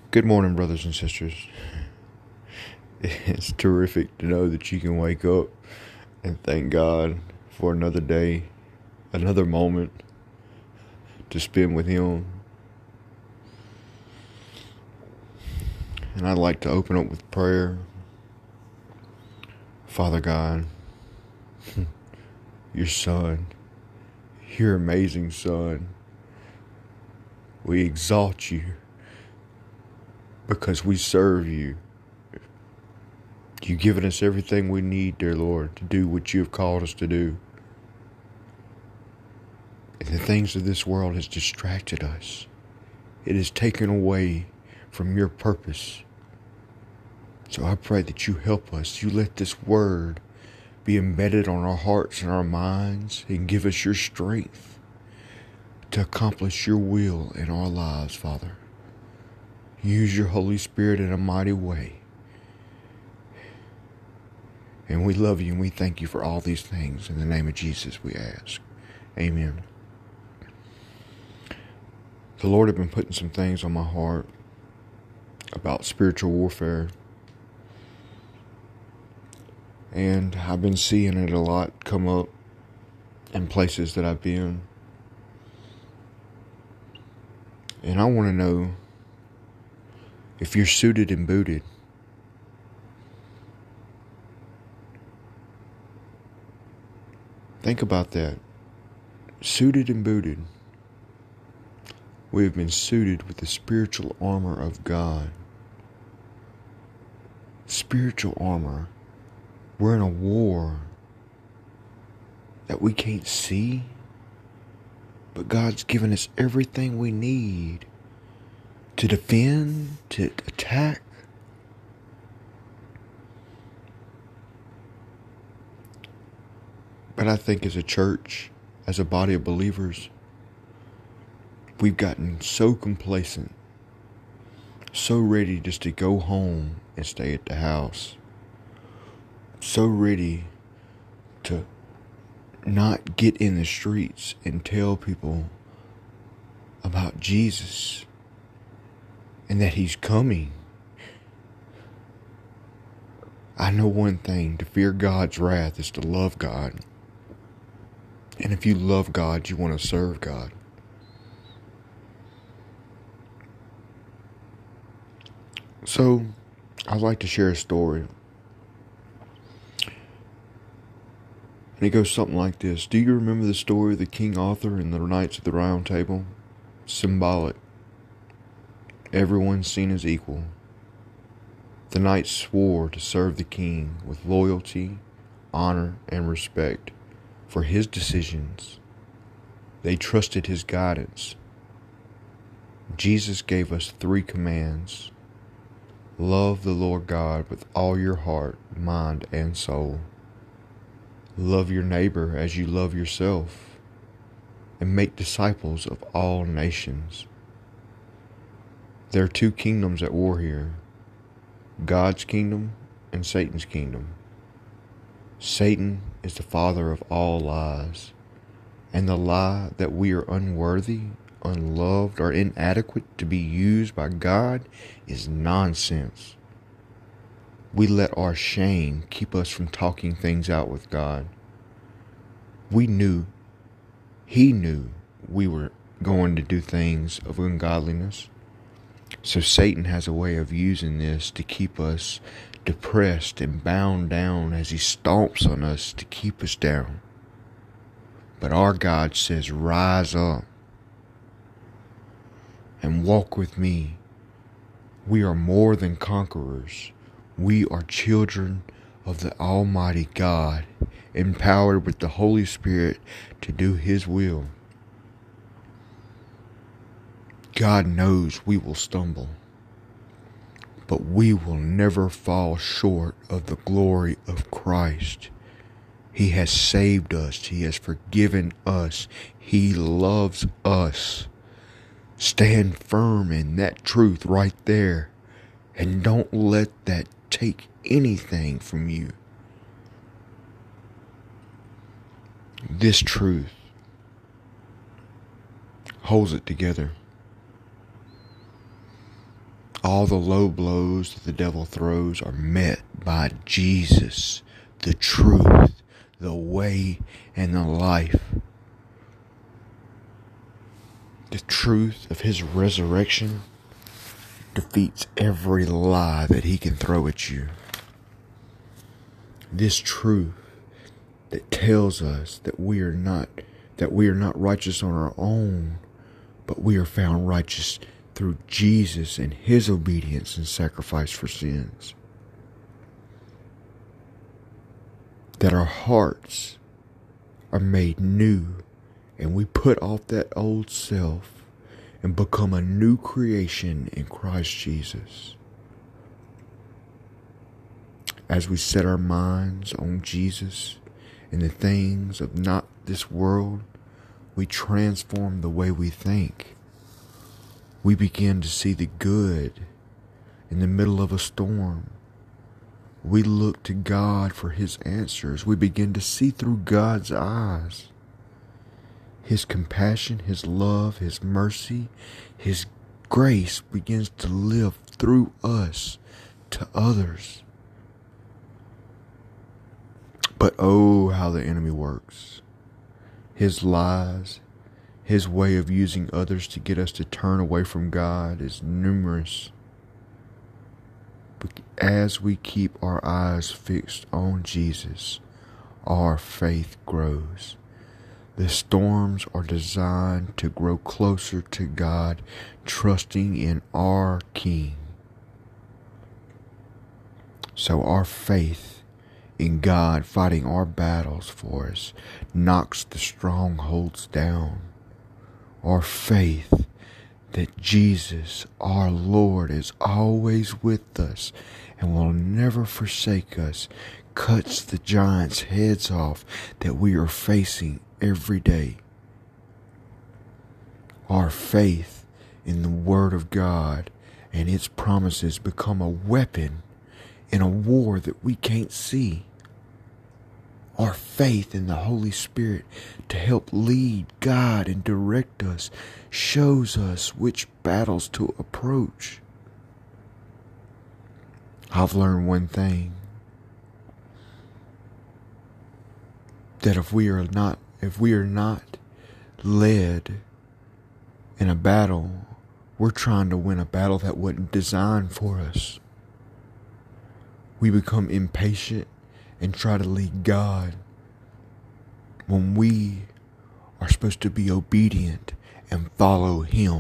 Good morning, brothers and sisters. It's terrific to know that you can wake up and thank God for another day, another moment to spend with Him. And I'd like to open up with prayer. Father God, your Son, your amazing Son, we exalt you because we serve you. You've given us everything we need, dear Lord, to do what you have called us to do. And the things of this world has distracted us. It has taken away from your purpose. So I pray that you help us. You let this word be embedded on our hearts and our minds and give us your strength to accomplish your will in our lives, Father. Use your Holy Spirit in a mighty way. And we love you and we thank you for all these things. In the name of Jesus we ask. Amen. The Lord had been putting some things on my heart about spiritual warfare. And I've been seeing it a lot come up in places that I've been. And I want to know if you're suited and booted. Think about that. Suited and booted. We have been suited with the spiritual armor of God. Spiritual armor. We're in a war that we can't see, but God's given us everything we need to defend, to attack. But I think as a church, as a body of believers, we've gotten so complacent, so ready just to go home and stay at the house, so ready to not get in the streets and tell people about Jesus and that He's coming. I know one thing, to fear God's wrath is to love God. And if you love God, you want to serve God. So, I'd like to share a story. And it goes something like this. Do you remember the story of the King Arthur and the Knights of the Round Table? Symbolic. Everyone seen as equal. The knights swore to serve the king with loyalty, honor, and respect for his decisions. They trusted his guidance. Jesus gave us 3 commands. Love the Lord God with all your heart, mind, and soul. Love your neighbor as you love yourself. And make disciples of all nations. There are 2 kingdoms at war here. God's kingdom and Satan's kingdom. Satan is the father of all lies. And the lie that we are unworthy, unloved, or inadequate to be used by God is nonsense. We let our shame keep us from talking things out with God. He knew we were going to do things of ungodliness. So Satan has a way of using this to keep us depressed and bound down as he stomps on us to keep us down. But our God says, rise up and walk with me. We are more than conquerors. We are children of the Almighty God, empowered with the Holy Spirit to do His will. God knows we will stumble, but we will never fall short of the glory of Christ. He has saved us. He has forgiven us. He loves us. Stand firm in that truth right there, and don't let that take anything from you. This truth holds it together. All the low blows that the devil throws are met by Jesus, the truth, the way, and the life. The truth of his resurrection defeats every lie that he can throw at you. This truth that tells us that we are not righteous on our own, but we are found righteous through Jesus and his obedience and sacrifice for sins. That our hearts are made new, and we put off that old self and become a new creation in Christ Jesus. As we set our minds on Jesus and the things of not this world, we transform the way we think. We begin to see the good in the middle of a storm. We look to God for his answers. We begin to see through God's eyes. His compassion, his love, his mercy, his grace begins to live through us to others. But oh, how the enemy works. His lies, his way of using others to get us to turn away from God is numerous. But as we keep our eyes fixed on Jesus, our faith grows. The storms are designed to grow closer to God, trusting in our King. So our faith in God fighting our battles for us knocks the strongholds down. Our faith that Jesus, our Lord, is always with us and will never forsake us cuts the giants' heads off that we are facing every day. Our faith in the Word of God and its promises become a weapon in a war that we can't see. Our faith in the Holy Spirit to help lead, guide, and direct us shows us which battles to approach. I've learned one thing, that if we are not led in a battle, we're trying to win a battle that wasn't designed for us. We become impatient and try to lead God when we are supposed to be obedient and follow him.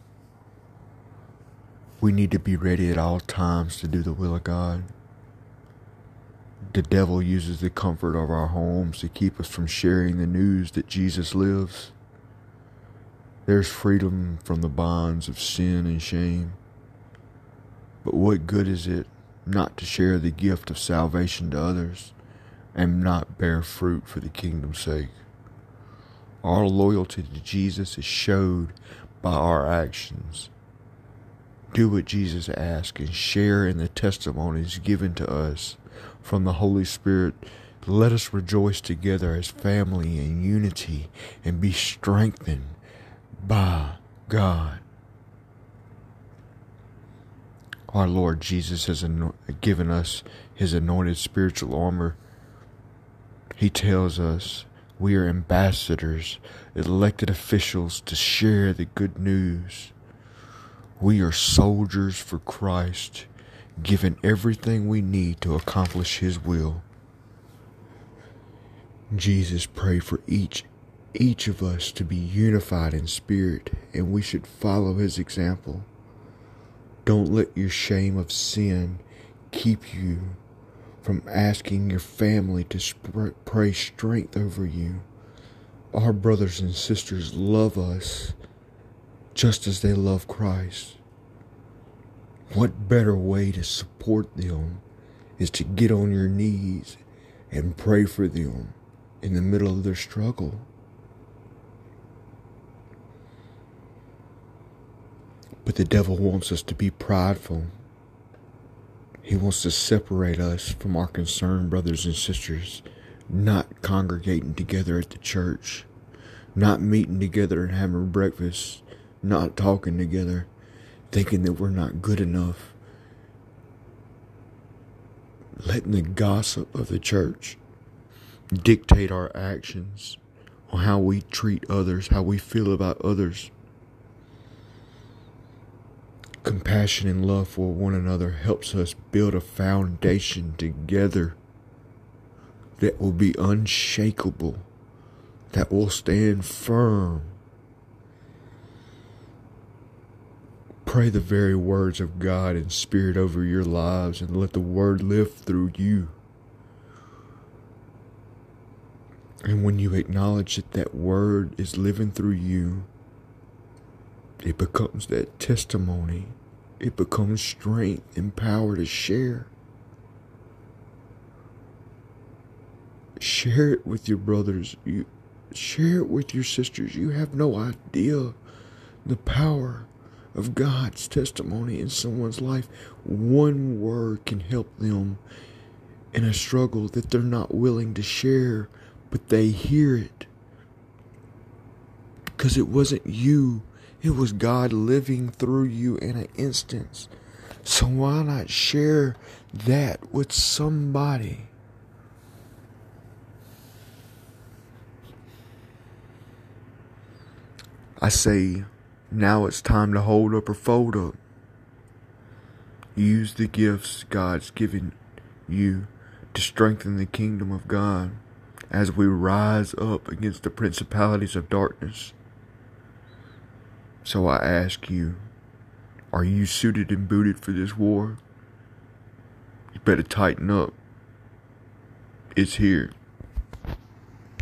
We need to be ready at all times to do the will of God. The devil uses the comfort of our homes to keep us from sharing the news that Jesus lives. There's freedom from the bonds of sin and shame. But what good is it not to share the gift of salvation to others and not bear fruit for the kingdom's sake? Our loyalty to Jesus is showed by our actions. Do what Jesus asked and share in the testimonies given to us from the Holy Spirit. Let us rejoice together as family in unity and be strengthened by God. Our Lord Jesus has given us his anointed spiritual armor. He tells us we are ambassadors, elected officials to share the good news. We are soldiers for Christ, given everything we need to accomplish his will. Jesus prayed for each of us to be unified in spirit, and we should follow his example. Don't let your shame of sin keep you from asking your family to pray strength over you. Our brothers and sisters love us just as they love Christ. What better way to support them is to get on your knees and pray for them in the middle of their struggle. But the devil wants us to be prideful. He wants to separate us from our concerned brothers and sisters, not congregating together at the church, not meeting together and having breakfast, not talking together, thinking that we're not good enough, letting the gossip of the church dictate our actions on how we treat others, how we feel about others. Compassion and love for one another helps us build a foundation together that will be unshakable, that will stand firm. Pray the very words of God in spirit over your lives and let the word live through you. And when you acknowledge that that word is living through you, it becomes that testimony. It becomes strength and power to share. Share it with your brothers. Share it with your sisters. You have no idea the power of God's testimony in someone's life. One word can help them in a struggle that they're not willing to share, but they hear it. Because it wasn't you. It was God living through you in an instance. So why not share that with somebody? I say, now it's time to hold up or fold up. Use the gifts God's given you to strengthen the kingdom of God as we rise up against the principalities of darkness. So I ask you, are you suited and booted for this war? You better tighten up. It's here.